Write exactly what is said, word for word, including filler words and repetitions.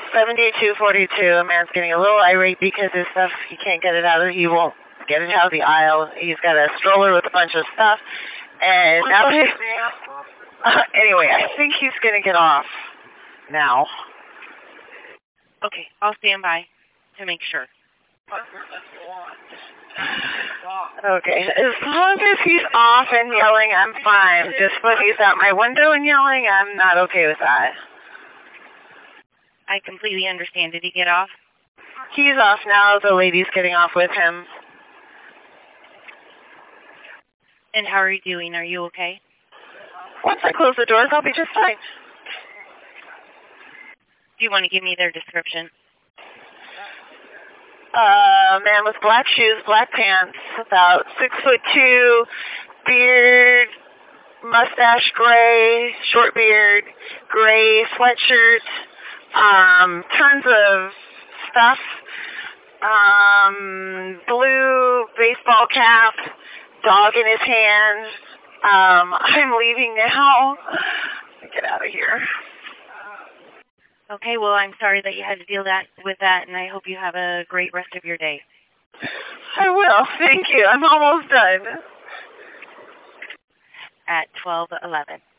seventy-two forty-two. A man's getting a little irate because his stuff, he can't get it out of, he won't get it out of the aisle. He's got a stroller with a bunch of stuff. And now he's, uh, anyway, I think he's going to get off now. Okay, I'll stand by to make sure. Okay, as long as he's off and yelling, I'm fine. Just when he's out my window and yelling, I'm not okay with that. I completely understand. Did he get off? He's off now. The lady's getting off with him. And how are you doing? Are you okay? Once I close the doors, I'll be just fine. Do you want to give me their description? Uh, man with black shoes, black pants, about six foot two, beard, mustache gray, short beard, gray sweatshirt, um, tons of stuff, um, blue baseball cap, dog in his hand. Um, I'm leaving now. Get out of here. Okay, well, I'm sorry that you had to deal that with that, and I hope you have a great rest of your day. I will. Thank you. I'm almost done. At twelve eleven.